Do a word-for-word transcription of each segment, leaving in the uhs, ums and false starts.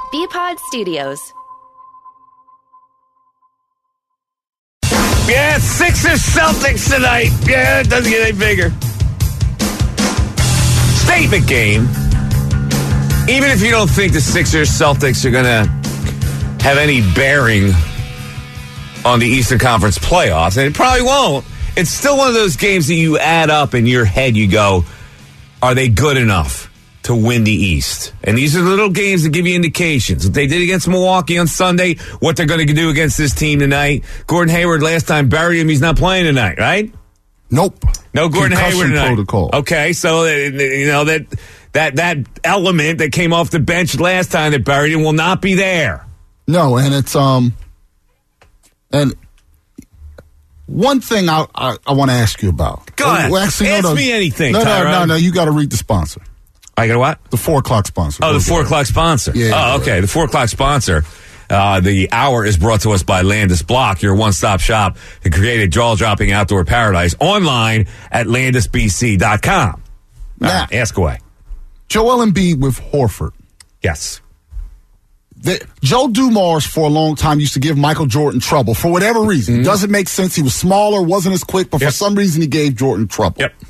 B-Pod Studios. Yeah, Sixers Celtics tonight. Yeah, it doesn't get any bigger. Statement game. Even if you don't think the Sixers Celtics are going to have any bearing on the Eastern Conference playoffs, and it probably won't, it's still one of those games that you add up in your head, you go, are they good enough to win the East? And these are little games that give you indications. What they did against Milwaukee on Sunday, what they're going to do against this team tonight. Gordon Hayward last time buried him. He's not playing tonight, right? Nope. No Gordon Concussion Hayward tonight. Protocol. Okay, so you know that that that element that came off the bench last time that buried him will not be there. No, and it's um, and one thing I I, I want to ask you about. Go ahead. Well, actually, ask no, no, me anything. No, Tyrone. no, no, no. You got to read the sponsor. I got what? The four o'clock sponsor. Oh, Go the four ahead. o'clock sponsor. Yeah. Oh, okay. The four o'clock sponsor. Uh, the hour is brought to us by Landis Block, your one-stop shop to create a jaw-dropping outdoor paradise online at landis b c dot com. Now, right, ask away. Joel Embiid with Horford. Yes. The, Joe Dumars for a long time used to give Michael Jordan trouble for whatever reason. Mm-hmm. It doesn't make sense. He was smaller, wasn't as quick, but Yep. for some reason he gave Jordan trouble. Yep.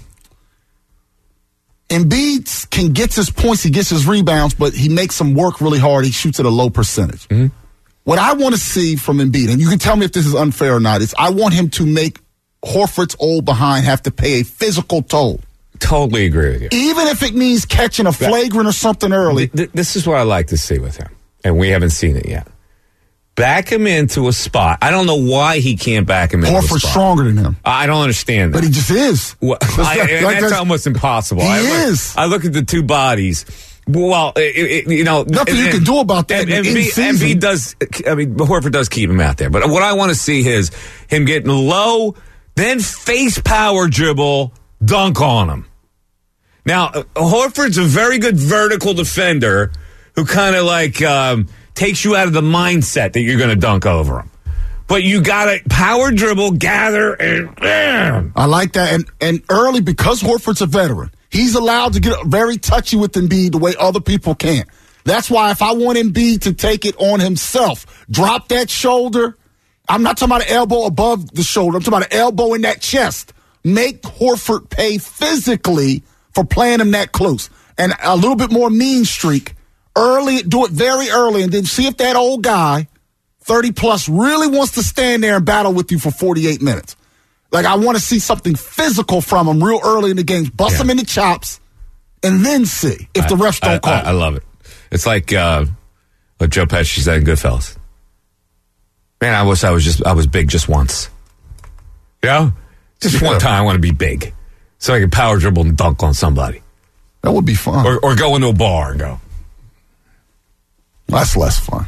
Embiid can get his points, he gets his rebounds, but he makes them work really hard. He shoots at a low percentage. Mm-hmm. What I want to see from Embiid, and you can tell me if this is unfair or not, is I want him to make Horford's old behind have to pay a physical toll. Totally agree with you. Even if it means catching a flagrant or something early. Th- this is what I like to see with him, and we haven't seen it yet. Back him into a spot. I don't know why he can't back him into a Horford's spot. stronger than him. I don't understand that. But he just is. Well, I, Like, and like that's almost impossible. He I look, is. I look at the two bodies. Well, it, it, you know, Nothing and, you can do about that And, in and, B, season. and B does. I mean, Horford does keep him out there. But what I want to see is him getting low, then face power dribble, dunk on him. Now, uh, Horford's a very good vertical defender who kind of like um, takes you out of the mindset that you're going to dunk over him. But you got to power dribble, gather, and bam. I like that. And and early, because Horford's a veteran, he's allowed to get very touchy with Embiid the way other people can't. That's why if I want Embiid to take it on himself, drop that shoulder. I'm not talking about an elbow above the shoulder. I'm talking about an elbow in that chest. Make Horford pay physically for playing him that close. And a little bit more mean streak. Early, do it very early, and then see if that old guy, thirty plus, really wants to stand there and battle with you for forty-eight minutes. Like, I want to see something physical from him real early in the game. Bust Yeah. him in the chops, and then see if the refs don't I, call. I, I love it. It's like uh, what Joe Pesci said in Goodfellas. Man, I wish I was just I was big just once. You know? Just one time I want to be big. So I can power dribble and dunk on somebody. That would be fun. Or, or go into a bar and go. That's less fun.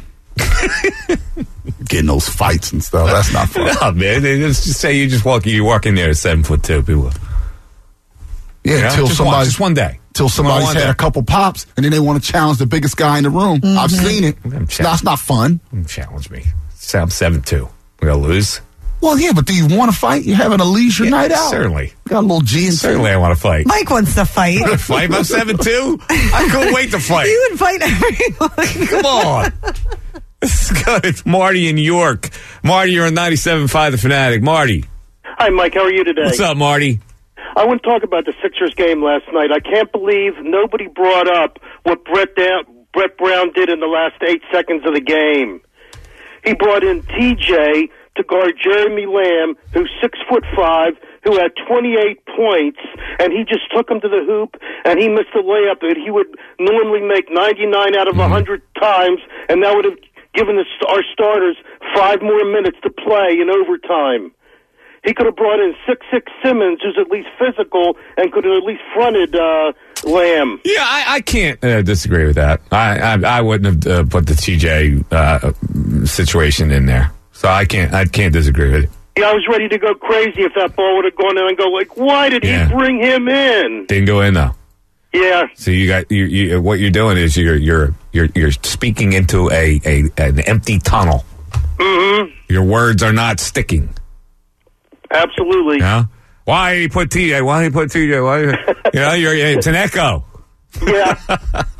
Getting those fights and stuff. That's not fun. No, man. They just, just say you just walk you walk in there at seven foot two. People. Yeah, You know? until just, somebody, one, just one day. Till somebody's One had day. a couple pops, and then they want to challenge the biggest guy in the room. I've seen it. I'm It's not, it's not fun. Challenge me. Say I'm seven two. We're going to lose? Well, yeah, but do you want to fight? You're having a leisure Yeah, night out. certainly. Got a little G and Certainly I want to fight. Mike wants to fight. Fight? I'm seven two? I couldn't wait to fight. You would fight everyone. Come on. This is good. It's Marty in York. Marty, you're on ninety-seven point five The Fanatic. Marty. Hi, Mike. How are you today? What's up, Marty? I want to talk about the Sixers game last night. I can't believe nobody brought up what Brett, da- Brett Brown did in the last eight seconds of the game. He brought in T J to guard Jeremy Lamb, who's six foot five, who had twenty-eight points, and he just took him to the hoop, and he missed a layup that he would normally make ninety-nine out of one hundred times, and that would have given the, our starters five more minutes to play in overtime. He could have brought in six six Simmons, who's at least physical, and could have at least fronted uh, Lamb. Yeah, I, I can't uh, disagree with that. I I, I wouldn't have uh, put the T J uh, situation in there. So I can't I can't disagree with it. Yeah, I was ready to go crazy if that ball would have gone in and go, like, why did Yeah. he bring him in? Didn't go in though. Yeah. So you got you, you what you're doing is you're you're you're you're speaking into a, a an empty tunnel. Mm-hmm. Your words are not sticking. Absolutely. Yeah. Why did he put T J? Why did he put T J? Why? You know, you're it's an echo. Yeah.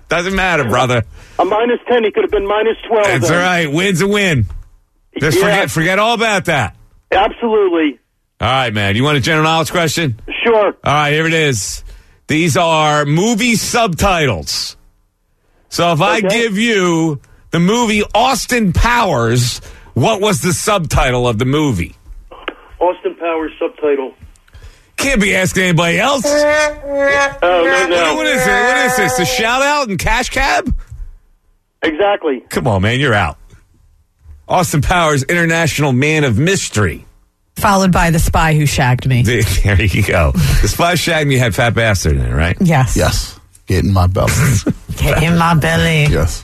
Doesn't matter, brother. A minus ten, he could have been minus twelve. That's then. all right. Win's a win. Just Yeah. forget forget all about that. Absolutely. All right, man. You want a general knowledge question? Sure. All right, here it is. These are movie subtitles. So if I Okay. give you the movie Austin Powers, what was the subtitle of the movie? Austin Powers subtitle. Can't be asking anybody else. Oh, no, no. What is it? What is this? A shout out and Cash Cab? Exactly. Come on, man. You're out. Austin Powers, International Man of Mystery. Followed by The Spy Who Shagged Me. There you go. The Spy Shag Me had Fat Bastard in it, right? Yes. Yes. Get in my belly. Get in my belly. Yes.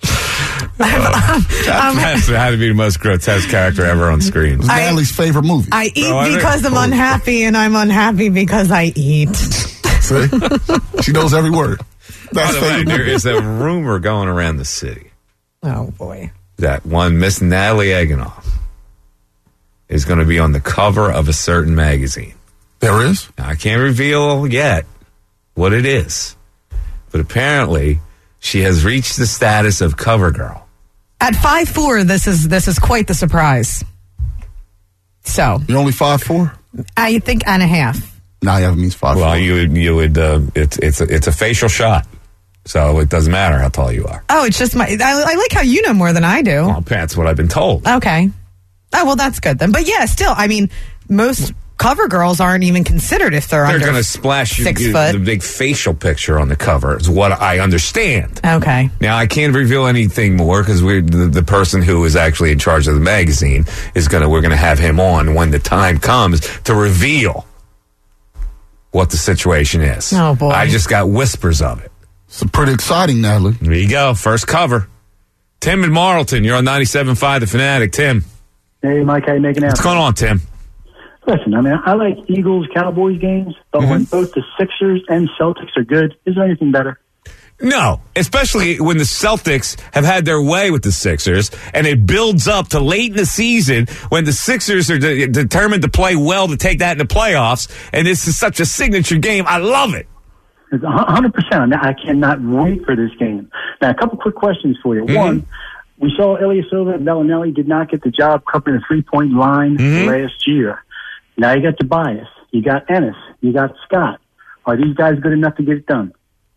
Fat Bastard had to be the most grotesque character ever on screen. It was I- Natalie's favorite movie. I eat Oh, I because think- I'm unhappy, and I'm unhappy because I eat. See? She knows every word. By That's the way, favorite there movie. is a rumor going around the city Oh, boy. that one Miss Natalie Eganoff is going to be on the cover of a certain magazine. There is? Now, I can't reveal yet what it is, but apparently she has reached the status of cover girl. At five foot four, this is this is quite the surprise. So, You're only five foot four? I think and a half. Nah, yeah, it means five foot Well, four. you would, you would, uh, it's it's a, it's a facial shot, so it doesn't matter how tall you are. Oh, it's just my. I, I like how you know more than I do. Well, that's what I've been told. Okay. Oh, well, that's good then. But yeah, still, I mean, most cover girls aren't even considered if they're, They're under going to splash you, six you- foot. the big facial picture on the cover. Is what I understand. Okay. Now, I can't reveal anything more because we're the, the person who is actually in charge of the magazine is going to, we're going to have him on when the time comes to reveal what the situation is. Oh, boy. I just got whispers of it. It's pretty exciting, Natalie. There you go. First cover. Tim in Marlton. You're on ninety-seven point five The Fanatic. Tim, Hey, Mike, how you making out? what's going on, Tim? Listen, I mean, I like Eagles Cowboys games, but when both the Sixers and Celtics are good, is there anything better? No, especially when the Celtics have had their way with the Sixers, and it builds up to late in the season when the Sixers are de- determined to play well to take that in the playoffs, and this is such a signature game. I love it. It's one hundred percent. I cannot wait for this game. Now, a couple quick questions for you. Mm-hmm. One, we saw Ilyasova and Bellinelli did not get the job covering the three-point line Mm-hmm. last year. Now you got Tobias, you got Ennis, you got Scott. Are these guys good enough to get it done?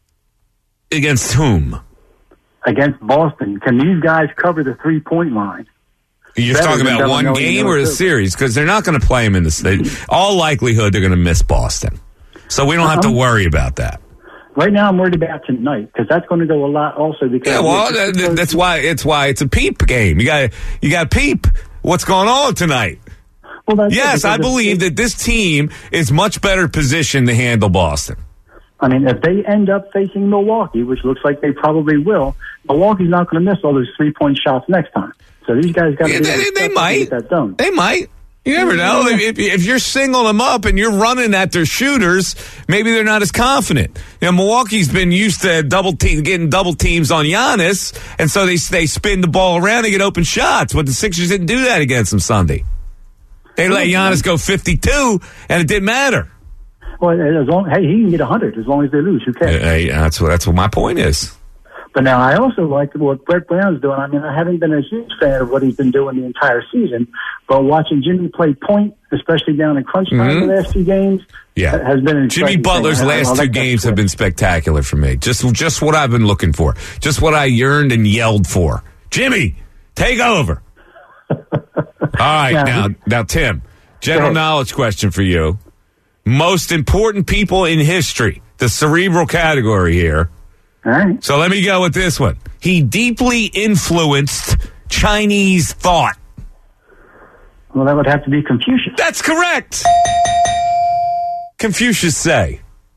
Against whom? Against Boston, can these guys cover the three-point line? You're Better talking than about one Bellinelli game and or a Ilyasova. series? Because they're not going to play him in the state. All likelihood, they're going to miss Boston. So we don't have to Uh-huh. worry about that. Right now, I'm worried about tonight because that's going to go a lot also. Because Yeah, well, that- that- that's why it's why it's a peep game. You got you got peep. What's going on tonight? Well, that's it, Yes, because I if- believe that this team is much better positioned to handle Boston. I mean, if they end up facing Milwaukee, which looks like they probably will, Milwaukee's not going to miss all those three-point shots next time. So these guys got to Yeah, be they, able to they step up and might. get that done. They might. You never know. If, if you're singling them up and you're running at their shooters, maybe they're not as confident. You know, Milwaukee's been used to double team, getting double teams on Giannis, and so they they spin the ball around and get open shots. But the Sixers didn't do that against them Sunday. They let Giannis go fifty-two, and it didn't matter. Well, as long, hey, he can get one hundred as long as they lose. Who cares? Hey, that's what that's what my point is. But now I also like what Brett Brown's doing. I mean, I haven't been a huge fan of what he's been doing the entire season, but watching Jimmy play point, especially down in crunch time Mhm. the last two games, Yeah, has been an Jimmy exciting Butler's thing. I- I last like two that games switch. have been spectacular for me. Just just what I've been looking for. Just what I yearned and yelled for. Jimmy, take over. All right, Yeah. now now Tim, general ahead. knowledge question for you. Most important people in history, the cerebral category here. All right. So let me go with this one. He deeply influenced Chinese thought. Well, that would have to be Confucius. That's correct. Confucius say.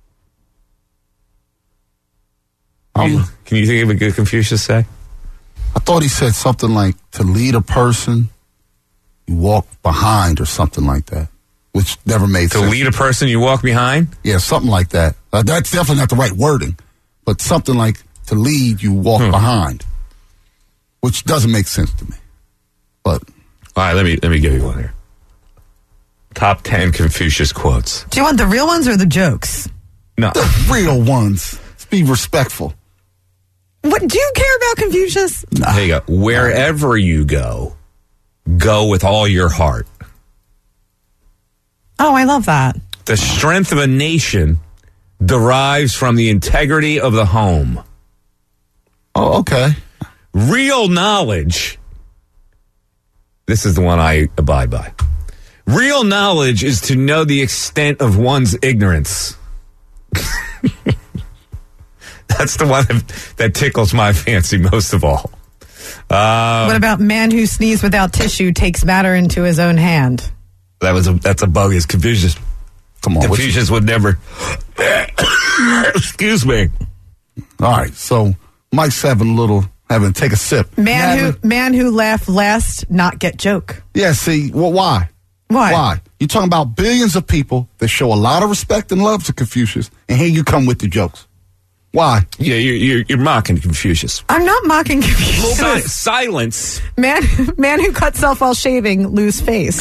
Can you, Um, can you think of a good Confucius say? I thought he said something like, to lead a person, you walk behind or something like that, which never made To sense. lead a person, you walk behind? Yeah, something like that. Uh, that's definitely not the right wording, but something like to lead, you walk Hmm. behind, which doesn't make sense to me. But All right, let me let me give you one here. Top ten Confucius quotes. Do you want the real ones or the jokes? No, the real ones, let's be respectful. What do you care about Confucius? Nah. There you go. Wherever you go, go with all your heart. Oh, I love that. The strength of a nation derives from the integrity of the home. Oh, okay. Real knowledge, this is the one I abide by. Real knowledge is to know the extent of one's ignorance. That's the one that tickles my fancy most of all. Uh, what about man who sneezed without tissue takes matter into his own hand? That was a, that's a bogus Confucius. Come on. Confucius would never. Excuse me. All right, so Mike's having a little, having to take a sip. Man having, who man who laugh last, not get joke. Yeah, see, well, why? Why? Why? You're talking about billions of people that show a lot of respect and love to Confucius, and here you come with the jokes. Why? Yeah, you're, you're, you're mocking Confucius. I'm not mocking Confucius. Si- silence. Man, man who cuts self while shaving, lose face.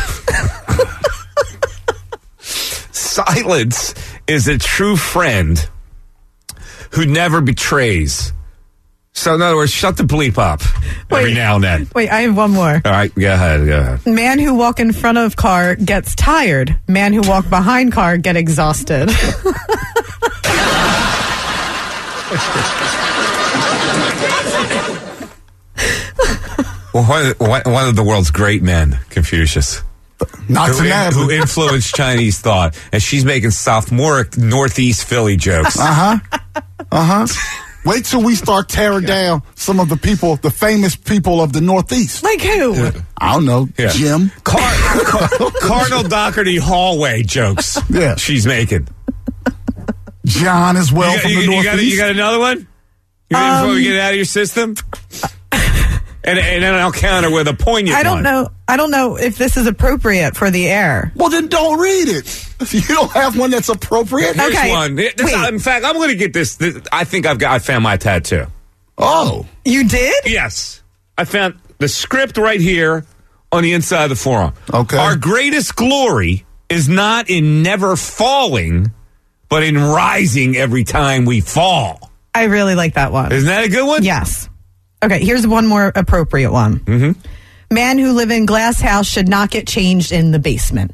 Silence is a true friend who never betrays. So, in other words, shut the bleep up every Wait. now and then. Wait, I have one more. All right, go ahead, go ahead. Man who walk in front of car gets tired. Man who walk behind car get exhausted. Well, one, one, one of the world's great men, Confucius, Not who, to in, nab. who influenced Chinese thought, and she's making sophomoric Northeast Philly jokes. Uh huh. Uh huh. Wait till we start tearing down some of the people, the famous people of the Northeast. Like who? Yeah. I don't know, Yeah. Jim. Car- Car- Cardinal Doherty hallway jokes. Yeah. She's making. John as well You got, from you, the you Northeast. got, you got another one? You ready before Um, we get it out of your system? And, and then I'll counter with a poignant I don't one. know. I don't know if this is appropriate for the air. Well, then don't read it. If you don't have one that's appropriate. Here's Okay, one. This- wait. in fact, I'm going to get this, this. I think I've got. I found my tattoo. Oh. You did? Yes, I found the script right here on the inside of the forearm. Okay. Our greatest glory is not in never falling, but in rising every time we fall. I really like that one. Isn't that a good one? Yes. Okay, here's one more appropriate one. Mm-hmm. Man who live in glass house should not get changed in the basement.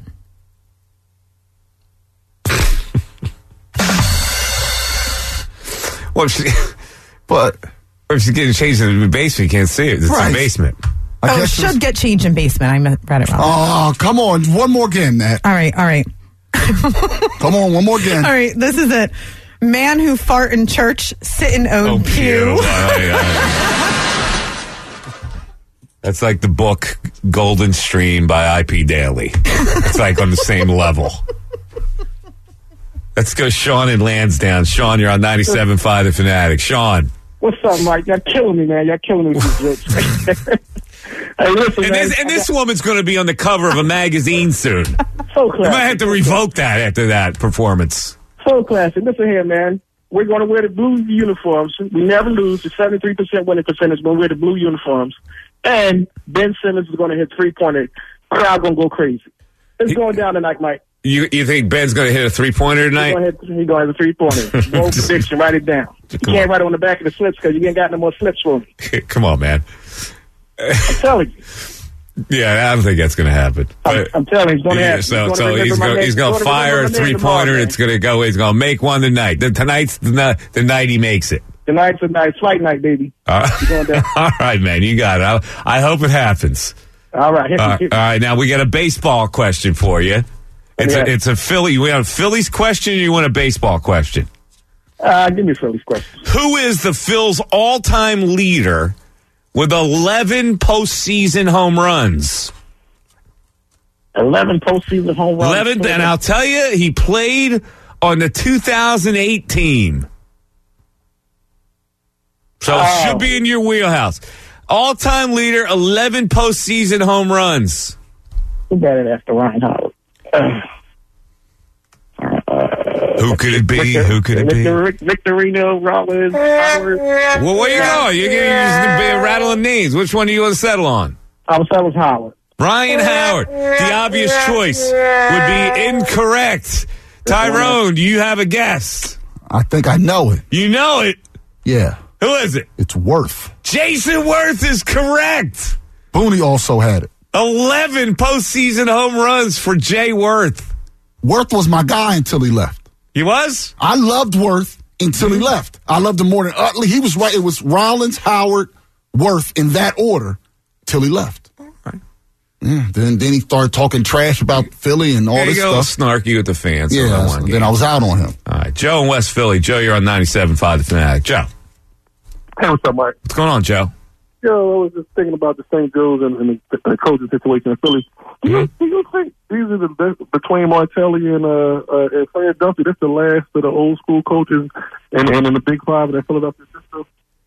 Well, if she, But or if she's getting changed in the basement, you can't see it. It's Right. a basement. I oh, guess should it's- get changed in basement. I read it wrong. Oh, come on. One more again, Nat. All right, all right. Come on, one more again. All right, this is it. Man who fart in church, sit in own pew. That's like the book Golden Stream by I P Daly. It's like on the same level. Let's go Sean in Lansdowne. Sean, you're on ninety-seven point five The Fanatic. Sean. What's up, Mike? Y'all killing me, man. Y'all killing me with these jokes. Hey, listen, And man. this, and this woman's going to be on the cover of a magazine soon. So You classic. might have to revoke that after that performance. So classic. Listen here, man. We're going to wear the blue uniforms. We never lose. The seventy-three percent winning percentage. We're going to wear the blue uniforms. And Ben Simmons is going to hit three-pointer. Crowd going to go crazy. It's going down tonight, Mike. You you think Ben's going to hit a three-pointer He's tonight? going to hit, he's going to have a three-pointer. Bold prediction. Write it down. You Come can't on. write it on the back of the slips because you ain't got no more slips for me. Come on, man. I'm telling you. Yeah, I don't think that's going to happen. I'm, But- I'm telling you, he's going to Yeah, happen. so He's so gonna he's remember my going name- he's going to he's gonna fire a remember my name three tomorrow, pointer. man. It's going to go. He's going to make one tonight. The, tonight's the, ni- the night he makes it. Tonight's a night, flight night, baby. Uh, He's going down. all right, man, you got it. I, I hope it happens. All right. Uh, all right, now we got a baseball question for you. It's Yeah. a it's a Philly. We have a Phillies question, or you want a baseball question? Uh, give me Philly's question. Who is the Phils' all-time leader with eleven postseason home runs? eleven postseason home runs. eleven, and I'll tell you, he played on the two thousand eight team. So it Oh. should be in your wheelhouse. All-time leader, eleven postseason home runs. Who better after Ryan Howard? Uh, Who could it be? Who could it be? Victor, Victorino, Rollins, Howard. Well, where you going? You're going to be rattling names. Which one do you want to settle on? I was that was Howard. Ryan Howard. The obvious choice would be incorrect. Tyrone, do you have a guess? I think I know it. You know it. Yeah. Who is it? It's Worth. Jason Worth is correct. Booney also had it. eleven postseason home runs for Jay Worth. Worth was my guy until he left. He was? I loved Worth until he left. I loved him more than Utley. He was right. It was Rollins, Howard, Worth in that order till he left. All right. Yeah, then, then he started talking trash about Philly and all There this you go, stuff. snarky with the fans. Yeah, on that so one then game. I was out on him. All right, Joe in West Philly. Joe, you're on ninety-seven point five The Fanatic. Joe. Hey, what's up, Mike? What's going on, Joe? Yo, I was just thinking about the Saint Joe's and, and the, the coaching situation in Philly. Do you, Mm-hmm. do you think these are the best between Martelli and uh, uh, and Fred Duffy? This the last of the old school coaches and, and in the Big Five of that Philadelphia system?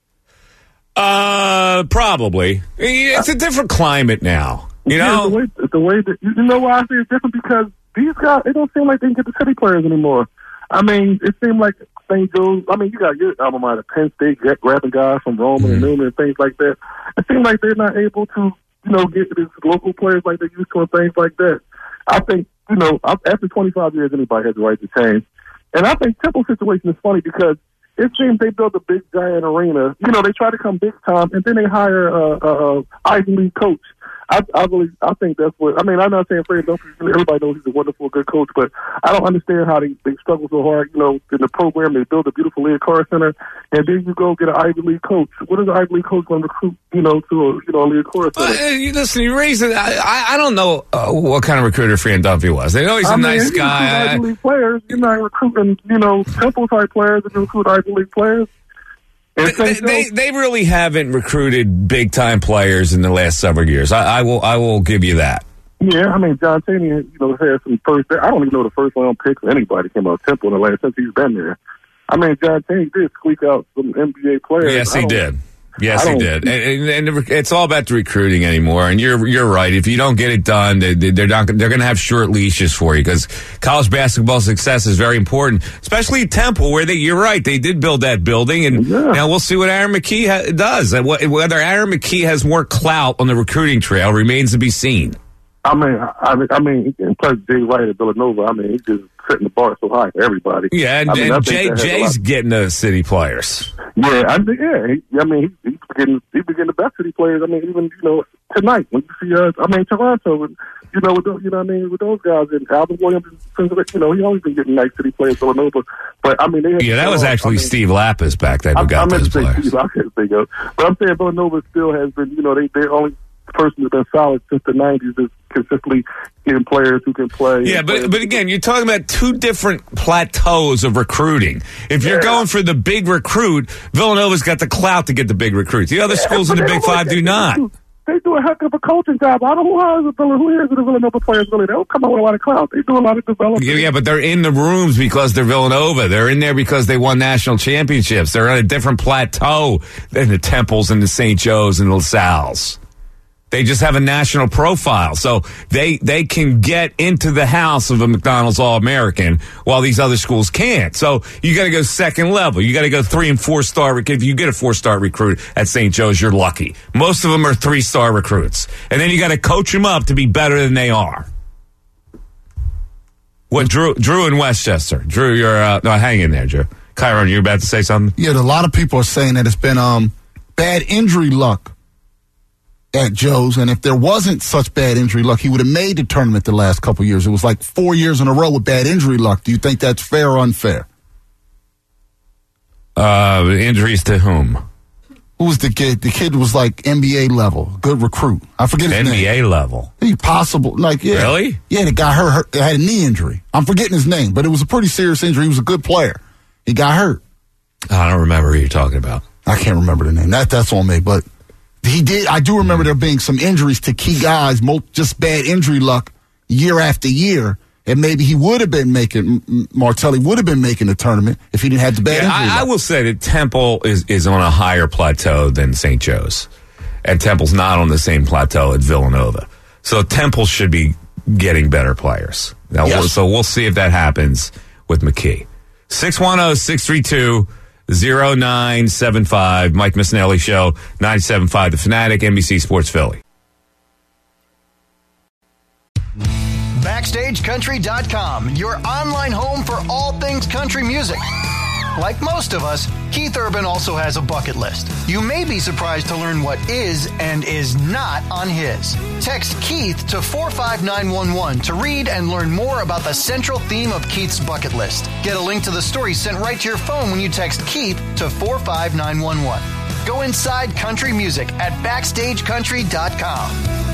Uh, probably. It's a different climate now. You Yeah, know? the way, the way that you know why I say it's different because these guys they don't seem like they can get the city players anymore. I mean, it seemed like Saint Joe's. I mean, you got your alma mater, Penn State, get, grabbing guys from Roman Mm-hmm. and Newman and things like that. It seems like they're not able to, you know, get these local players like they used to and things like that. I think, you know, after twenty-five years, anybody has the right to change. And I think Temple's situation is funny because it seems they built a big giant arena. You know, they try to come big time, and then they hire a, a, a Ivy League coach. I, I really, I think that's what. I mean, I'm not saying Fred Duffy. Everybody knows he's a wonderful, good coach, but I don't understand how they, they struggle so hard. You know, in the program, they build a beautiful Leah Carr Center, and then you go get an Ivy League coach. What is an Ivy League coach going to recruit? You know, to a you know a Leah Carr Center? Uh, you listen, you raised it. I, I, I don't know uh, what kind of recruiter Fred Duffy was. They know he's a I mean, nice you guy. recruit Ivy League players. You're not recruiting, you know, Temple type players. You recruit Ivy League players. And They, Saint they Joe's- they really haven't recruited big time players in the last several years. I, I will I will give you that. Yeah, I mean, John Taney, you know, had some first. I don't even know the first round picks of anybody came out of Temple in the last since he's been there. I mean, John Taney did squeak out some N B A players. Yes, I he don't- did. Yes, I he don't- did. And, and, and it's all about the recruiting anymore. And you're you're right. If you don't get it done, they, they're not. They're going to have short leashes for you because college basketball success is very important, especially at Temple, where they. You're right. They did build that building, and Yeah. now we'll see what Aaron McKee ha- does. And wh- whether Aaron McKee has more clout on the recruiting trail remains to be seen. I mean, I mean, I mean, and plus Jay Wright at Villanova. I mean, he's just setting the bar so high for everybody. Yeah, and, I mean, I and think Jay that has a Jay's lot- getting the city players. Yeah, I think yeah. He, I mean, he, he's getting he's getting the best city players. I mean, even you know tonight when you see, uh, I mean, Toronto, and, you know, with those, you know, what I mean, with those guys and Alvin Williams, you know, he always been getting nice city players Villanova. But I mean, they had Yeah, that was I actually mean, Steve Lapis back then who I, got I meant those to say players. Steve, I can't think of. But I'm saying Villanova still has been, you know, they they're only person who's been solid since the nineties is consistently getting players who can play. Yeah, but but again, you're talking about two different plateaus of recruiting. If you're Yeah. going for the big recruit, Villanova's got the clout to get the big recruits. The other schools in the Big Five do not. They do a heck of a coaching job. I don't know who hires a Villanova. Who hires the Villanova players really? They don't come out with a lot of clout. They do a lot of development. Yeah, yeah, but they're in the rooms because they're Villanova. They're in there because they won national championships. They're on a different plateau than the Temples and the Saint Joe's and the LaSalle's. They just have a national profile, so they they can get into the house of a McDonald's All-American while these other schools can't. So you got to go second level. You got to go three and four star. If you get a four star recruit at Saint Joe's, you're lucky. Most of them are three star recruits, and then you got to coach them up to be better than they are. What Drew Drew in Westchester? Drew, you're uh, no, hang in there, Drew. Kyron, you're about to say something? Yeah, a lot of people are saying that it's been um bad injury luck at Joe's, and if there wasn't such bad injury luck, he would have made the tournament the last couple of years. It was like four years in a row with bad injury luck. Do you think that's fair or unfair? Uh, injuries to whom? Who was the kid? The kid was like N B A level, good recruit. I forget his N B A name. level. He possible, like yeah, Really? Yeah, the guy hurt, hurt, had a knee injury. I'm forgetting his name, but it was a pretty serious injury. He was a good player. He got hurt. I don't remember who you're talking about. I can't remember the name. That that's on me, but he did. I do remember there being some injuries to key guys, mo- just bad injury luck year after year, and maybe he would have been making Martelli would have been making the tournament if he didn't have the bad Yeah, injury I, I luck. will say that Temple is, is on a higher plateau than Saint Joe's, and Temple's not on the same plateau at Villanova. So Temple should be getting better players. Now, Yes. we'll, so we'll see if that happens with McKee. six one zero, six three two, zero nine seven five Mike Missinelli Show, ninety-seven point five The Fanatic, N B C Sports Philly. Backstage Country dot com, your online home for all things country music. Like most of us, Keith Urban also has a bucket list. You may be surprised to learn what is and is not on his. Text Keith to four five nine one one to read and learn more about the central theme of Keith's bucket list. Get a link to the story sent right to your phone when you text Keith to four five nine one one. Go inside country music at backstage country dot com.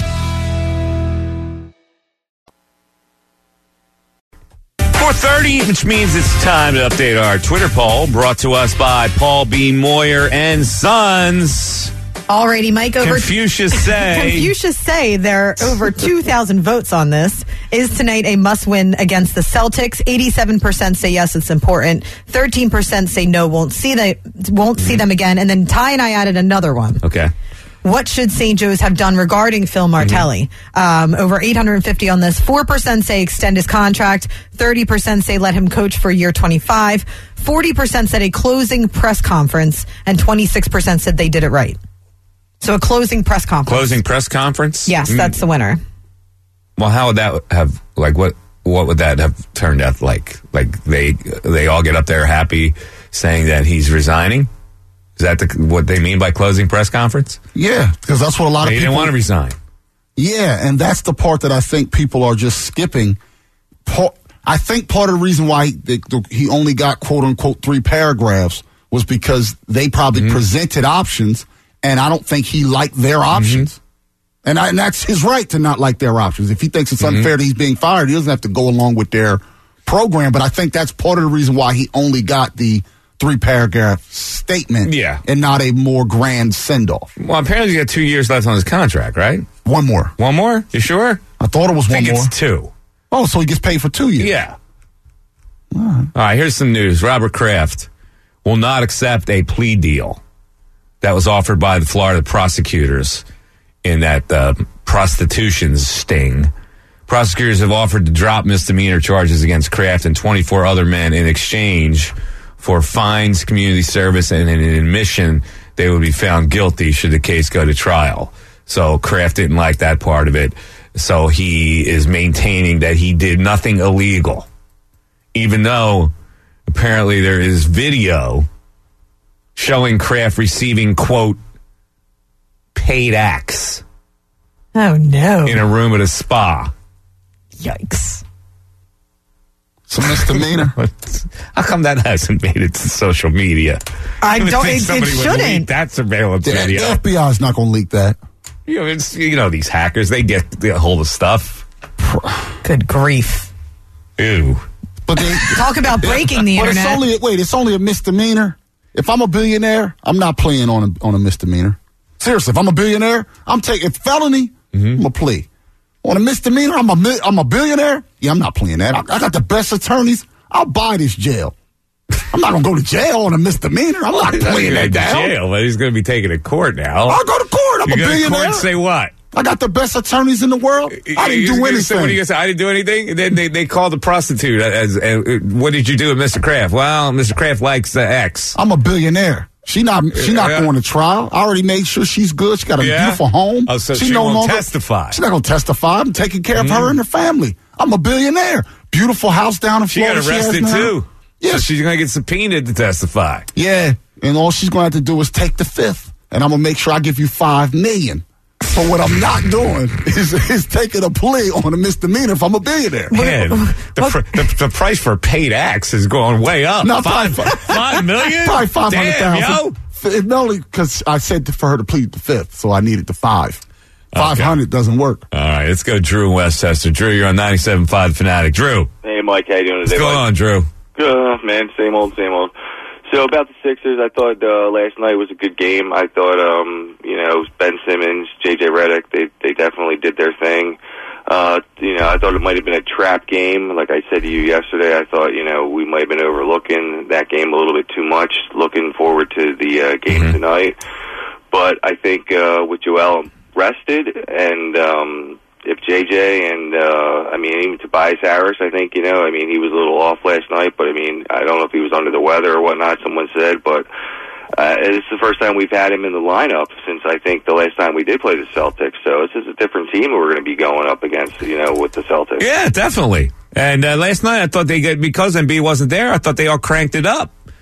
four thirty, which means it's time to update our Twitter poll, brought to us by Paul B. Moyer and Sons. Alrighty, Mike. Over Confucius say. Confucius say there are over two thousand votes on this. Is tonight a must-win against the Celtics? eighty-seven percent say yes, it's important. thirteen percent say no, won't see they won't mm-hmm. see them again. And then Ty and I added another one. Okay. What should Saint Joe's have done regarding Phil Martelli? Mm-hmm. Um, over eight hundred fifty on this. four percent say extend his contract. thirty percent say let him coach for year twenty-five. forty percent said a closing press conference. And twenty-six percent said they did it right. So a closing press conference. Closing press conference? Yes, mm. that's the winner. Well, how would that have, like, what what would that have turned out like? Like, they they all get up there happy saying that he's resigning? Is that the, what they mean by closing press conference? Yeah, because that's what a lot they of people... He didn't want to resign. Yeah, and that's the part that I think people are just skipping. Part, I think part of the reason why he, he only got, quote-unquote, three paragraphs was because they probably mm-hmm. presented options, and I don't think he liked their options. Mm-hmm. And, I, and that's his right to not like their options. If he thinks it's unfair mm-hmm. that he's being fired, he doesn't have to go along with their program. But I think that's part of the reason why he only got the three-paragraph statement yeah. and not a more grand send-off. Well, apparently he's got two years left on his contract, right? One more. One more? You sure? I thought it was I one think more. It's two. Oh, so he gets paid for two years? Yeah. All right. All right, here's some news. Robert Kraft will not accept a plea deal that was offered by the Florida prosecutors in that uh, prostitution sting. Prosecutors have offered to drop misdemeanor charges against Kraft and twenty-four other men in exchange for fines, community service, and an admission they would be found guilty should the case go to trial. So Kraft didn't like that part of it. So he is maintaining that he did nothing illegal, even though apparently there is video showing Kraft receiving, quote, paid acts. Oh, no. In a room at a spa. Yikes. It's a misdemeanor. How come that hasn't made it to social media? I don't think it, somebody it would shouldn't. leak that surveillance The, video. the F B I is not going to leak that. You know, it's, you know, these hackers, they get, they get a hold of stuff. Good grief. Ew. But they, Talk about breaking the but internet. It's only, wait, it's only a misdemeanor. If I'm a billionaire, I'm not playing on a, on a misdemeanor. Seriously, if I'm a billionaire, I'm taking if felony, mm-hmm. I'm a plea. On a misdemeanor, I'm a I'm a billionaire. Yeah, I'm not playing that. I, I got the best attorneys. I'll buy this jail. I'm not gonna go to jail on a misdemeanor. I'm not playing that down. Jail, but he's gonna be taken to court now. I'll go to court. I'm you a go billionaire. To court and say what? I got the best attorneys in the world. I didn't do anything. Say, what are you gonna say? I didn't do anything. And then they they called the prostitute as, as, as what did you do with Mister Kraft? Well, Mister Kraft likes the X. I'm a billionaire. She not she not yeah. going to trial. I already made sure she's good. She got a yeah? beautiful home. Oh, so she, she no won't longer, testify. She's not going to testify. I'm taking care of mm. her and her family. I'm a billionaire. Beautiful house down in she Florida. Got arrested she got arrested too. Yeah, so she's going to get subpoenaed to testify. Yeah, and all she's going to have to do is take the fifth, and I'm going to make sure I give you five million. So what I'm not doing is, is taking a plea on a misdemeanor if I'm a billionaire. Man, the, pr- the, the price for paid acts is going way up. No, five, five, five million? Probably five hundred thousand. Damn, yo. Only because I said for her to plead the fifth, so I needed the five. Five hundred okay. doesn't work. All right, let's go, Drew in Westchester. Drew, you're on ninety-seven point five Fanatic. Drew. Hey, Mike, how you doing today? What's going Mike? on, Drew? Good, man. Same old, same old. So about the Sixers, I thought uh, last night was a good game. I thought, um, you know, Ben Simmons, J J Redick, they they definitely did their thing. Uh, you know, I thought it might have been a trap game. Like I said to you yesterday, I thought, you know, we might have been overlooking that game a little bit too much, looking forward to the uh, game mm-hmm. tonight. But I think uh, with Joel rested and um, if J J and, uh, I mean, even Tobias Harris, I think, you know, I mean, he was a little off last night, but I mean, I don't know if he was under the weather or whatnot, someone said, but uh, it's the first time we've had him in the lineup since I think the last time we did play the Celtics. So this is a different team we're going to be going up against, you know, with the Celtics. Yeah, definitely. And uh, last night I thought they, get, because Embiid wasn't there, I thought they all cranked it up.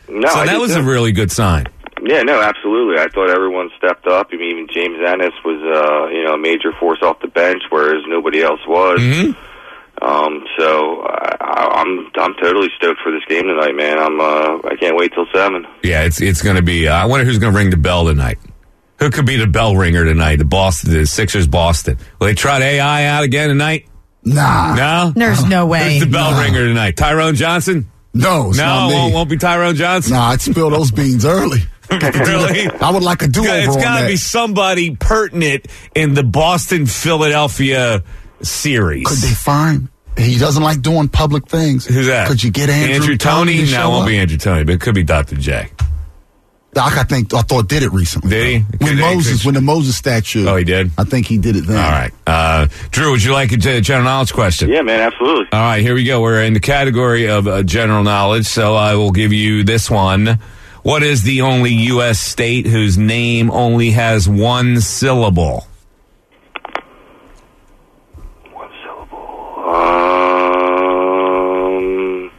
No, so I that did was too. a really good sign. Yeah, no, absolutely. I thought everyone stepped up. I mean, even James Ennis was, uh, you know, a major force off the bench, whereas nobody else was. Mm-hmm. Um, so I, I'm I'm totally stoked for this game tonight, man. I'm uh, I can't wait till seven. Yeah, it's it's going to be. Uh, I wonder who's going to ring the bell tonight. Who could be the bell ringer tonight? The Boston, the Sixers, Boston. Will they trot A I out again tonight? Nah, No, There's no way. Who's the bell Nah. ringer tonight? Tyrone Johnson? no, it's No, not it me. won't, won't be Tyrone Johnson. Nah, I'd spill those beans early. Really? I would like a do-over It's on got to that. be somebody pertinent in the Boston-Philadelphia series. Could they find? He doesn't like doing public things. Who's that? Could you get Andrew, Tony? to No, it show won't up? be Andrew Tony, but it could be Doctor J. Doc, I think I thought did it recently. Did he? When Could- Moses, could- when the Moses statue. Oh, he did? I think he did it then. All right. Uh, Drew, would you like a g- general knowledge question? Yeah, man, absolutely. All right, here we go. We're in the category of uh, general knowledge, so I will give you this one. What is the only U S state whose name only has one syllable? One syllable. Um,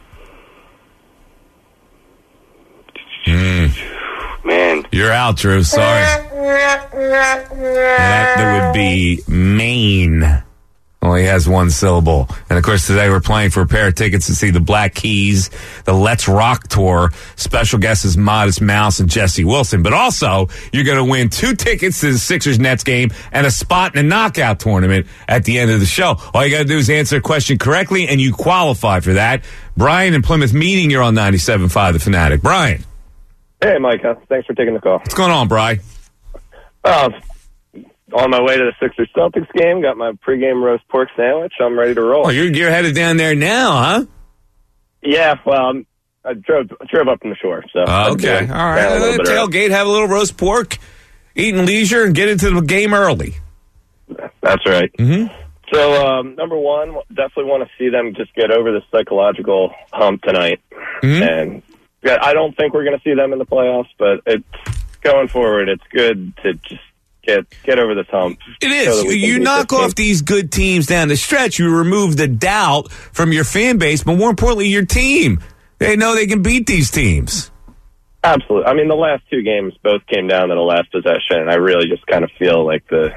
man, You're out, Drew. Sorry. that, that would be Maine. Only has one syllable. And, of course, today we're playing for a pair of tickets to see the Black Keys, the Let's Rock Tour. Special guests is Modest Mouse and Jesse Wilson. But also, you're going to win two tickets to the Sixers-Nets game and a spot in a knockout tournament at the end of the show. All you got to do is answer a question correctly, and you qualify for that. Brian in Plymouth Meeting, you're on ninety-seven point five The Fanatic. Brian. Hey, Micah. Thanks for taking the call. What's going on, Brian? Uh, on my way to the Sixers Celtics game, got my pregame roast pork sandwich. I'm ready to roll. Oh, you're, you're headed down there now, huh? Yeah, well, I'm, I drove I drove up from the shore. So Uh, okay. All right. A little bit early. Tailgate, have a little roast pork, eat in leisure, and get into the game early. That's right. Mm-hmm. So, um, number one, definitely want to see them just get over the psychological hump tonight. Mm-hmm. And yeah, I don't think we're going to see them in the playoffs, but it's going forward. It's good to just get get over this hump. It so is. that You, we can you beat knock this team. off these good teams down the stretch. You remove the doubt from your fan base, but more importantly, your team. They know they can beat these teams. Absolutely. I mean, the last two games both came down to the last possession, and I really just kind of feel like the,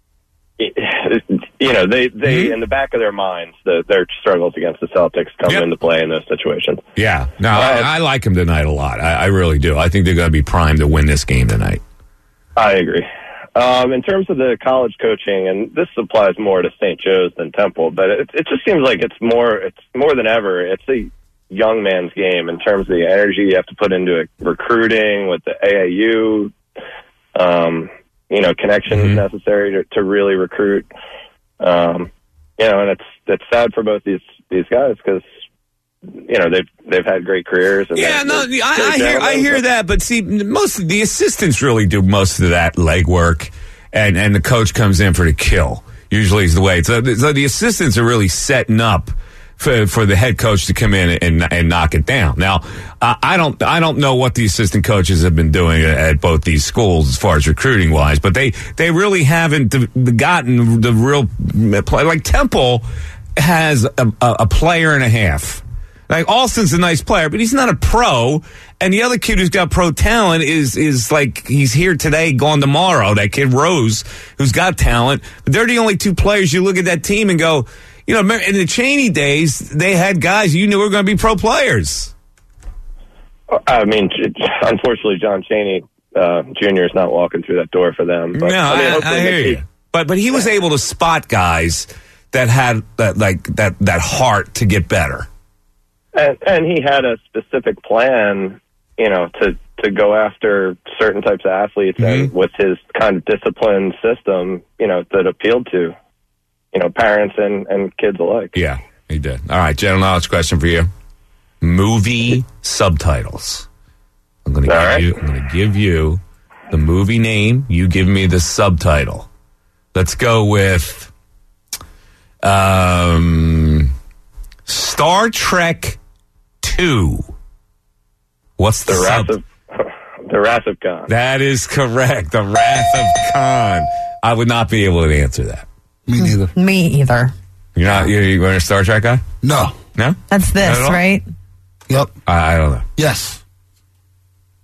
you know, they, they Mm-hmm. in the back of their minds, the, their struggles against the Celtics come Yep. into play in those situations. Yeah. No, Uh, I, I like them tonight a lot. I, I really do. I think they're going to be primed to win this game tonight. I agree. Um, in terms of the college coaching, and this applies more to Saint Joe's than Temple, but it, it just seems like it's more, it's more than ever. It's a young man's game in terms of the energy you have to put into it, recruiting with the A A U, um, you know, connections Mm-hmm. necessary to, to really recruit. Um, you know, and it's it's sad for both these these guys because you know they've they've had great careers. And Yeah, they're- no, they're I, I great hear I gentlemen, hear but- that, but see, most of the assistants really do most of that legwork, and and the coach comes in for the kill. Usually is the way. So, so the assistants are really setting up for for the head coach to come in and and knock it down. Now, uh, I don't I don't know what the assistant coaches have been doing at both these schools as far as recruiting wise, but they they really haven't gotten the real play. Like Temple has a, a, a player and a half. Like Alston's a nice player, but he's not a pro. And the other kid who's got pro talent is is like he's here today, gone tomorrow. That kid Rose, who's got talent. But they're the only two players you look at that team and go, you know, in the Chaney days, they had guys you knew were going to be pro players. I mean, unfortunately, John Chaney uh, Junior is not walking through that door for them. But, no, I, mean, I, hopefully I they hear keep- you. But but he was able to spot guys that had that like that that heart to get better. And, and he had a specific plan, you know, to, to go after certain types of athletes Mm-hmm. and with his kind of disciplined system, you know, that appealed to, you know, parents and, and kids alike. Yeah, he did. All right, general knowledge question for you. Movie subtitles. I'm going to give All right. you I'm going to give you the movie name, you give me the subtitle. Let's go with um Star Trek two. What's the, The Wrath sub- of the Wrath of Khan. That is correct. The Wrath of Khan. I would not be able to answer that. Me neither. Me either. You're not. You're, you're a Star Trek guy? No. No. That's Not this, at all? right? Yep. I, I don't know. Yes.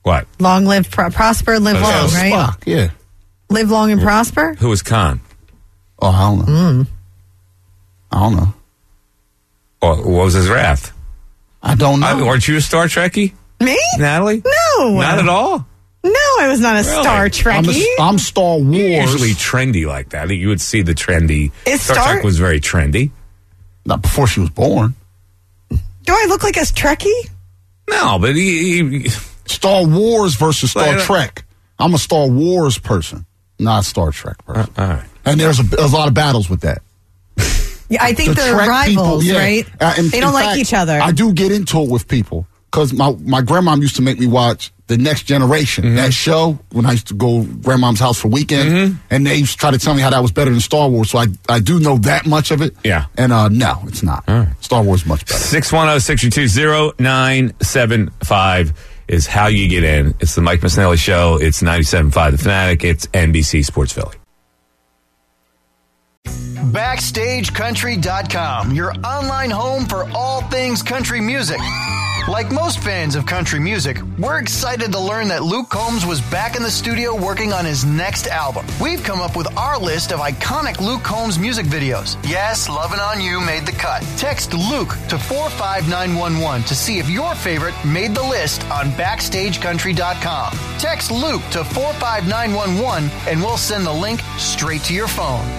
What? Long live, pro- prosper, live Oh, long, yeah, right? Spock, yeah. Live long and prosper? Who was Khan? Oh, I don't know. Mm. I don't know. Or what was his wrath? I don't know. I, weren't you a Star Trekkie, Me? Natalie? No. Not at all. No, I was not a Really? Star I'm, Trekkie. a, I'm Star Wars. You're usually trendy like that. You would see the trendy. Is Star, Star- Trek was very trendy. Not before she was born. Do I look like a Trekkie? No, but he, he Star Wars versus Star Well, Trek. I'm a Star Wars person, not a Star Trek person. all right. And there's a, there's a lot of battles with that. Yeah, I think The they're Trek rivals, people, yeah. right? Uh, in- they don't in like fact, each other. I do get into it with people because my, my grandmom used to make me watch The Next Generation, Mm-hmm. that show, when I used to go to grandmom's house for weekends. Mm-hmm. And they used to try to tell me how that was better than Star Wars. So I, I do know that much of it. Yeah. And uh, no, it's not. right. Star Wars is much better. six one zero, six two two, zero nine seven five is how you get in. It's the Mike Missanelli Show. It's ninety-seven point five The Fanatic. It's N B C Sports Philly. Backstage Country dot com, your online home for all things country music. Like most fans of country music, we're excited to learn that Luke Combs was back in the studio working on his next album. We've come up with our list of iconic Luke Combs music videos. Yes, Lovin' On You made the cut. Text Luke to four five nine one one to see if your favorite made the list on Backstage Country dot com. Text Luke to four five nine one one and we'll send the link straight to your phone.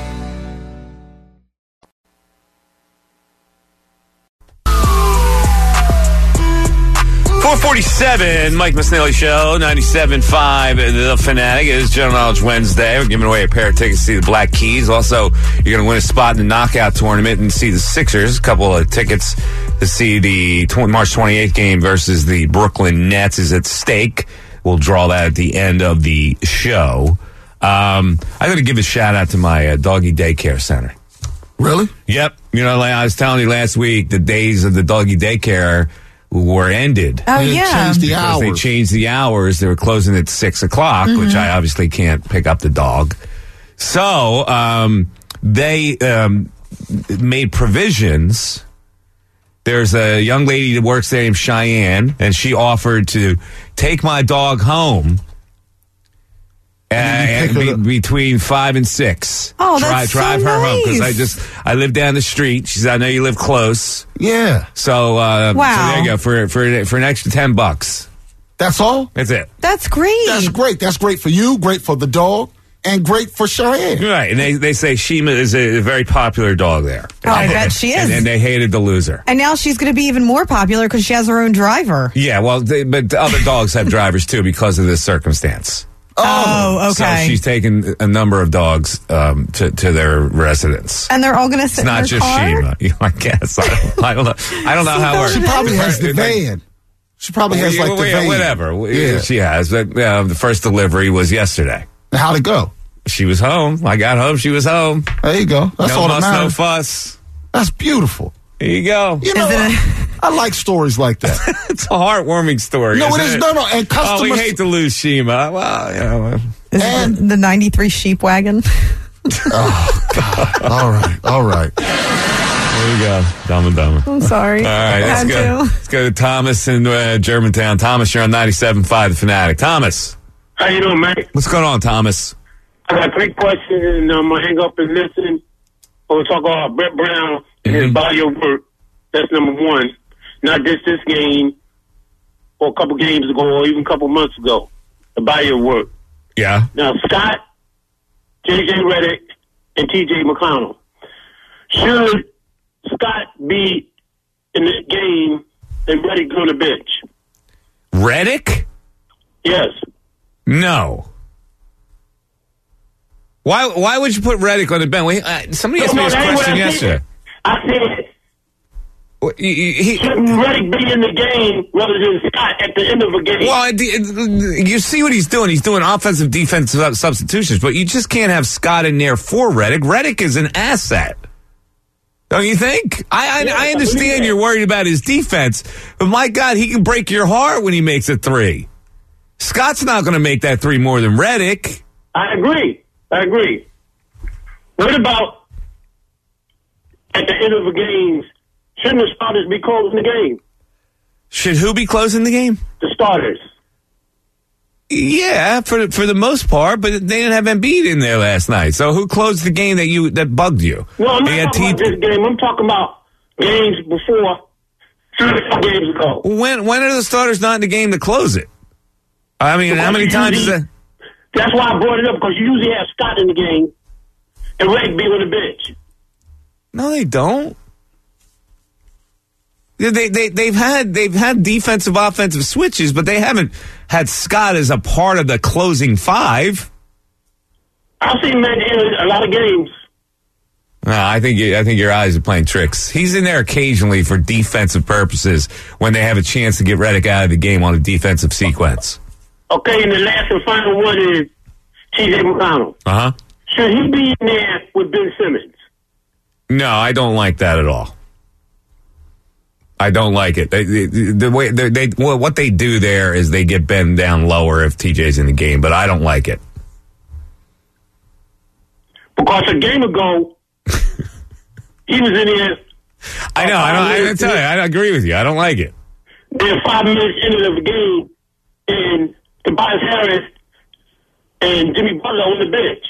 four forty-seven, Mike Missanelli Show, ninety-seven point five The Fanatic. It is General Knowledge Wednesday. We're giving away a pair of tickets to see the Black Keys. Also, you're going to win a spot in the knockout tournament and see the Sixers. A couple of tickets to see the tw- March twenty-eighth game versus the Brooklyn Nets is at stake. We'll draw that at the end of the show. Um, I got to give a shout out to my uh, doggy daycare center. Really? Yep. You know, like I was telling you last week, the days of the doggy daycare were ended. Oh, They yeah. changed the Because they hours. changed the hours. They were closing at six o'clock, Mm-hmm. which I obviously can't pick up the dog. So um, they um, made provisions. There's a young lady that works there named Cheyenne, and she offered to take my dog home uh, And you pick her be- up. between five and six. Oh, drive, that's so drive her home because I nice. just I live down the street. She said, "I know you live close." Yeah. So, uh, Wow. so there you go for for for an extra ten bucks. That's all? That's it. That's great. That's great. That's great for you, great for the dog, and great for Cheyenne. Right, and they they say Shima is a very popular dog there. Oh, I bet she is. And, and they hated to lose her. And now she's going to be even more popular because she has her own driver. Yeah, well, they, but the other dogs have drivers too because of this circumstance. Oh, okay. So she's taken a number of dogs um, to to their residence. And they're all going to sit It's not in her just car? Shima. You know, I guess I don't, I don't know. I don't know how it works. She probably has the van. She probably has like the Yeah, van. whatever. Yeah. She has. But uh, the first delivery was yesterday. How'd it go? She was home. I got home. She was home. There you go. That's no all that muss, no matters. fuss. That's beautiful. There you go. You know, Is it I, I like stories like that. It's a heartwarming story. No, it isn't is. No, no, and Oh, we customers- hate to lose Shima. Well, you know. Is And- it the, the ninety-three sheep wagon? all right, all right. There you go. Dumb and Dumber. I'm sorry. All right, I let's had go. to. Let's go to Thomas in uh, Germantown. Thomas, you're on ninety-seven point five The Fanatic. Thomas, How you doing, Mike? what's going on, Thomas? I got three questions, and I'm gonna hang up and listen. We'll talk about Brett Brown and Mhm. his body of work. That's number one. Not just this game, or a couple games ago, or even a couple months ago. The body of work. Yeah. Now, Scott, J J Redick, and T J McConnell. Should Scott be in the game and Redick on the bench? Reddick? Yes. No. Why Why would you put Reddick on the bench? Well, uh, somebody asked me this that ain't what question I yesterday. said. I said, Well, he- he- shouldn't Redick be in the game rather than Scott at the end of a game? Well, it- it- you see what he's doing. He's doing offensive, defensive sub- substitutions, but you just can't have Scott in there for Reddick. Reddick is an asset. Don't you think? I I, Yeah, I I understand believe that. you're worried about his defense, but my God, he can break your heart when he makes a three. Scott's not going to make that three more than Reddick. I agree. I agree. What about at the end of the games? Shouldn't the starters be closing the game? Should who be closing the game? The starters. Yeah, for for the most part, but they didn't have Embiid in there last night. So who closed the game that you that bugged you? No, I'm not They had talking about T- this game. I'm talking about games before, three or four games ago. when when are the starters not in the game to close it? I mean, Because how many you times is usually- that? That's why I brought it up, because you usually have Scott in the game and Red be on the bench. No, they don't. They, they, they, they've had they've had defensive offensive switches, but they haven't had Scott as a part of the closing five. I've seen Matt in a lot of games. No, I think you, I think your eyes are playing tricks. He's in there occasionally for defensive purposes when they have a chance to get Redick out of the game on a defensive sequence. Okay, and the last and final one is T J McConnell. Uh huh. Should he be in there with Ben Simmons? No, I don't like that at all. I don't like it. They, they, the way they, they well, what they do there is they get Ben down lower if T J's in the game, but I don't like it. Because a game ago, he was in there. I know. I don't. I tell you, I agree with you. I don't like it. Then five minutes into the game, and Tobias Harris and Jimmy Butler on the bench.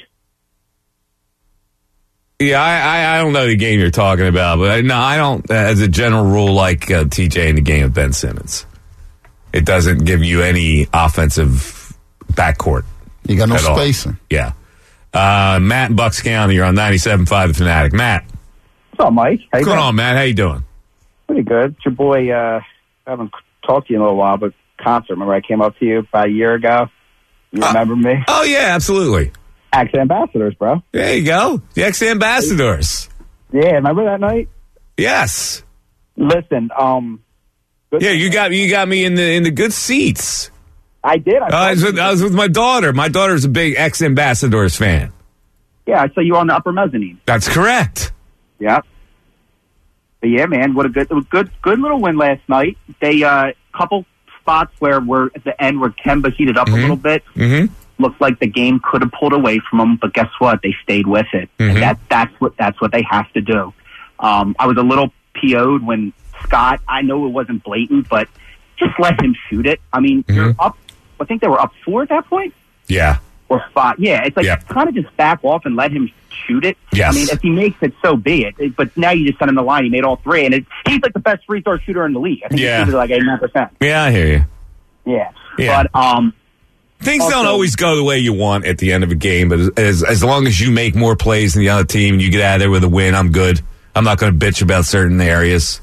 Yeah, I, I, I don't know the game you're talking about, but I, no, I don't, uh, as a general rule, like uh, T J in the game of Ben Simmons. It doesn't give you any offensive backcourt. You got no at all. spacing. Yeah. Uh, Matt in Bucks County, you're on ninety-seven point five The Fanatic. Matt. What's up, Mike? How you What's going doing? on, Matt? How you doing? Pretty good. It's your boy, uh, I haven't talked to you in a little while, but concert. Remember I came up to you about a year ago? You Uh, remember me? Oh, yeah, absolutely. Ex-Ambassadors, bro. There you go. The ex-ambassadors. Yeah, remember that night? Yes. Listen, um... good- Yeah, you got you got me in the in the good seats. I did. I, Uh, I, was with, I was with my daughter. My daughter's a big ex-ambassadors fan. yeah, I saw you on the upper mezzanine. That's correct. Yeah. But yeah, man, what a good, good, good little win last night. They, uh, couple spots where we're at the end where Kemba heated up Mhm. a little bit. Mm-hmm. Looked like the game could have pulled away from them, but guess what? They stayed with it. Mhm. And that, that's what, that's what they have to do. Um, I was a little P O'd when Scott, I know it wasn't blatant, but just let him shoot it. I mean, Mhm. you're up, I think they were up four at that point. Yeah. Or five. Yeah, it's like Yeah. kind of just back off and let him shoot it. Yes. I mean, if he makes it, so be it. It- But now you just send him the line. He made all three, and it, he's like the best free throw shooter in the league. I think Yeah. he shooted like eighty-nine percent. Yeah, I hear you. Yeah. Yeah. But um, Things don't Also- always go the way you want at the end of a game, but as as long as you make more plays than the other team and you get out of there with a win, I'm good. I'm not going to bitch about certain areas.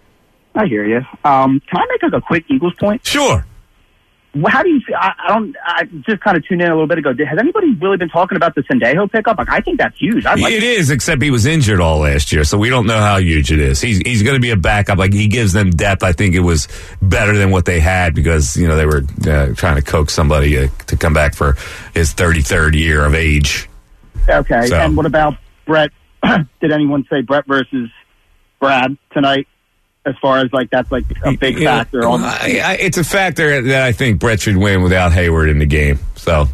I hear you. Um, can I make like a quick Eagles point? Sure. Well, How do you? I, I don't. I just kind of tuned in a little bit ago. Has anybody really been talking about the Sendejo pickup? Like, I think that's huge. I like It is, except he was injured all last year, so we don't know how huge it is. He's he's going to be a backup. Like, he gives them depth. I think it was better than what they had because, you know, they were uh, trying to coax somebody uh, to come back for his thirty-third year of age. Okay. So- And what about Brett? Did anyone say Brett versus Brad tonight? As far as like that's like a big You know, factor on. I, I, it's a factor that I think Brett should win without Hayward in the game. So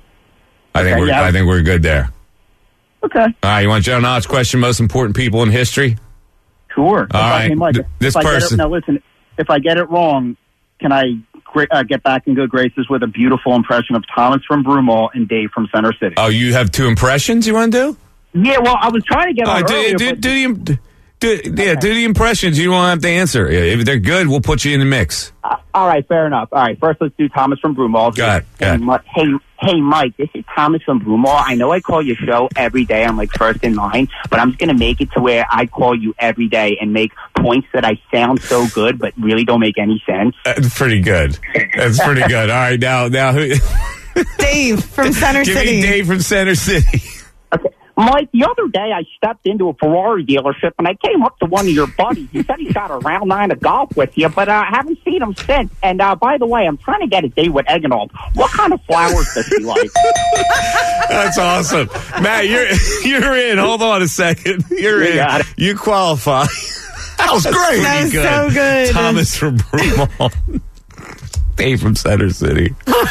I think Okay, we're yeah. I think we're good there. Okay. All right, you want Joe Knotts' question? Most important people in history? Sure. If I- right. hey, Mike, Th- if this I get it- person- now listen, if I get it wrong, can I gra- uh, get back in good graces with a beautiful impression of Thomas from Broomall and Dave from Center City? Oh, you have two impressions you want to do? Yeah, well, I was trying to get All on right, do, earlier, do, but- do the, do, yeah, do the impressions. You won't have to answer. If they're good, we'll put you in the mix. Uh, all right, fair enough. All right, first let's do Thomas from Broomall. Got it, got hey, it. Mi- hey, hey, Mike, this is Thomas from Broomall. I know I call your show every day. I'm like first in line, but I'm just going to make it to where I call you every day and make points that I sound so good but really don't make any sense. That's pretty good. That's pretty good. All right, now, now, who? Dave from Center Give City. me Dave from Center City. Okay. Mike, the other day I stepped into a Ferrari dealership and I came up to one of your buddies. He said he shot a round nine of golf with you, but uh, I haven't seen him since. And uh, by the way, I'm trying to get a date with Eganald. What kind of flowers does he like? That's awesome, Matt. You're you're in. Hold on a second. You're You in. got it. You qualify. That was great. That was so good. Thomas from Broomall. Dave from Center City.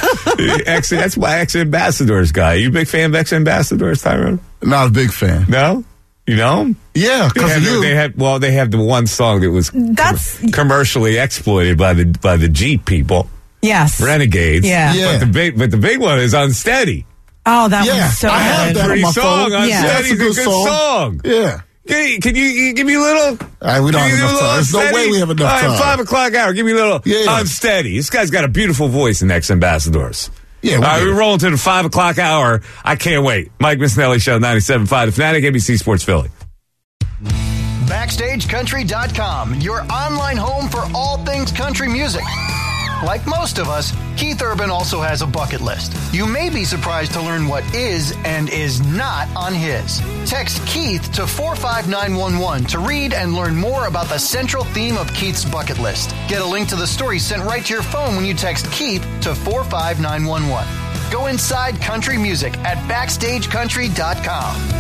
ex, that's my ex-ambassadors guy. You a big fan of ex-ambassadors, Tyrone? Not a big fan. No? You know 'em? Yeah, They because have, of you. they have, well, they have the one song that was That's commercially exploited by the by the Jeep people. Yes. Renegades. Yeah. Yeah. But the big, but the big one is Unsteady. Oh, that Yeah, was so I have good. that on Pretty my song. phone. Yeah. Unsteady's That's a good song. song. Yeah. Can you, can you, you give me a little? All right, we don't Can have you do a enough little time. There's no Unsteady? way we have enough All right, time. five o'clock hour. Give me a little Yeah, yeah. Unsteady. This guy's got a beautiful voice in Ex Ambassadors. Yeah, All we right, get we're it. rolling to the five o'clock hour. I can't wait. Mike Missinelli Show, ninety-seven point five, The Fanatic, A B C Sports Philly. Backstage Country dot com, your online home for all things country music. Like most of us, Keith Urban also has a bucket list. You may be surprised to learn what is and is not on his. Text Keith to four five nine one one to read and learn more about the central theme of Keith's bucket list. Get a link to the story sent right to your phone when you text Keith to four five nine one one. Go inside country music at Backstage Country dot com.